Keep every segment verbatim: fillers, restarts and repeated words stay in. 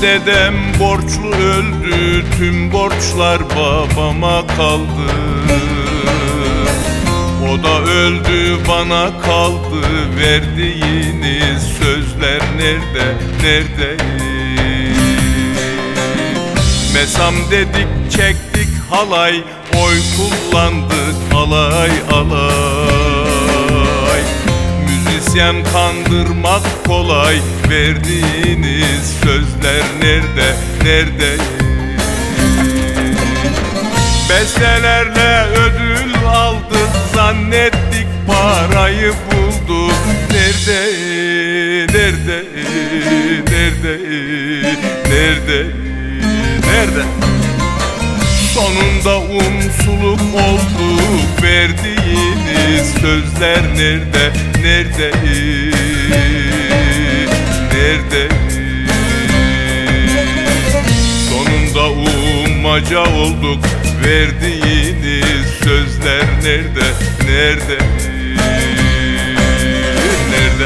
dedem borçlu öldü, tüm borçlar babama kaldı. O da öldü, bana kaldı, verdiğiniz sözler nerede, nerede? Mesam dedik, çektik halay, oy kullandık alay alay. Müzisyen kandırmak kolay, verdiğiniz sözler nerede, nerede? Bestelerle ödül aldık, zannettik parayı bulduk. Nerede, nerede, nerede, nerede, nerede? Sonunda umsuluk olduk, verdiğiniz sözler nerede, nerede, nerede? Sonunda ummaca olduk, verdiğiniz sözler nerede, nerede, nerede?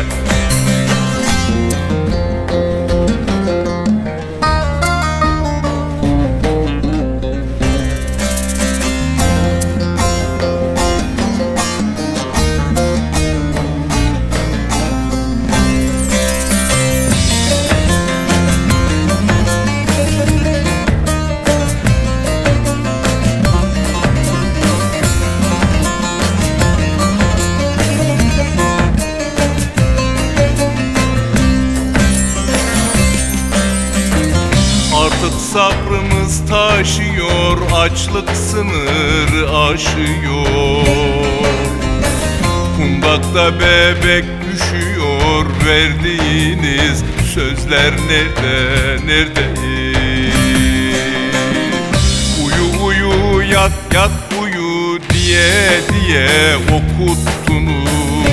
Artık sabrımız taşıyor, açlık sınırı aşıyor. Kundakta bebek üşüyor, verdiğiniz sözler nerede, nerede? Uyu uyu, yat yat uyu diye diye okuttunuz.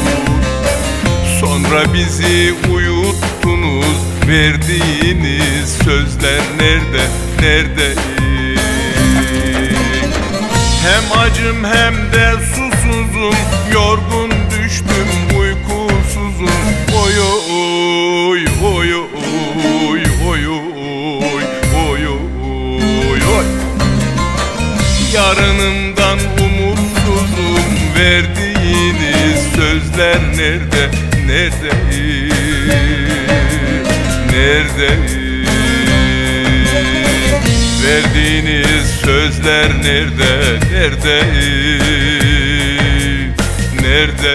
Sonra bizi uyuttunuz, verdiğiniz sözler nerede, nerede? Hem acım hem de susuzum, yorgun düştüm uykusuzum. Oy oy oy oy oy oy oy oy oy. Yarınımdan umutsuzum, verdiğiniz sözler nerede, nerede? Nerede? Verdiğiniz sözler nerede, nerede? Nerede?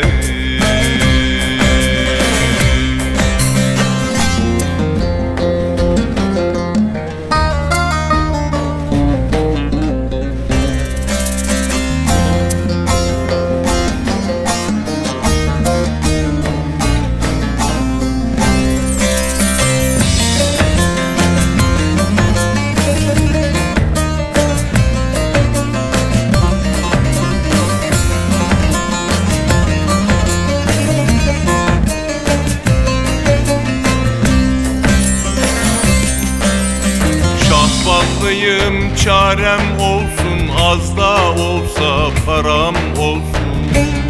Şahbazlıyım, çarem olsun, az da olsa param olsun.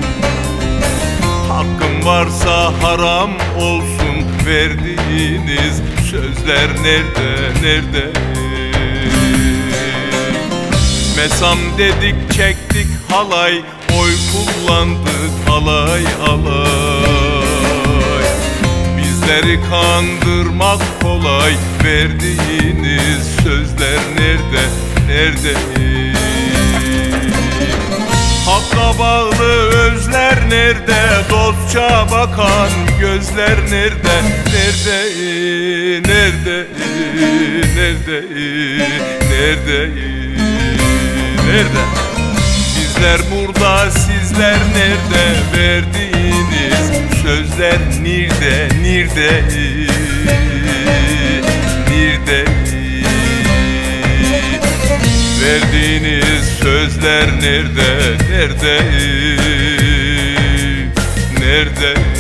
Hakkım varsa haram olsun, verdiğiniz sözler nerede, nerede? Mesam dedik, çektik halay, oy kullandık alay alay. Bizleri kandırmak kolay, verdiğiniz sözler nerede, nerede? Hakka bağlı özler nerede, dostça bakan gözler nerede, nerede, nerede, nerede, nerede, nerede? Bizler burada, sizler nerede, verdiğiniz sözler nerede, nerede, nerede? Verdiğiniz sözler nerede, nerede, nerede?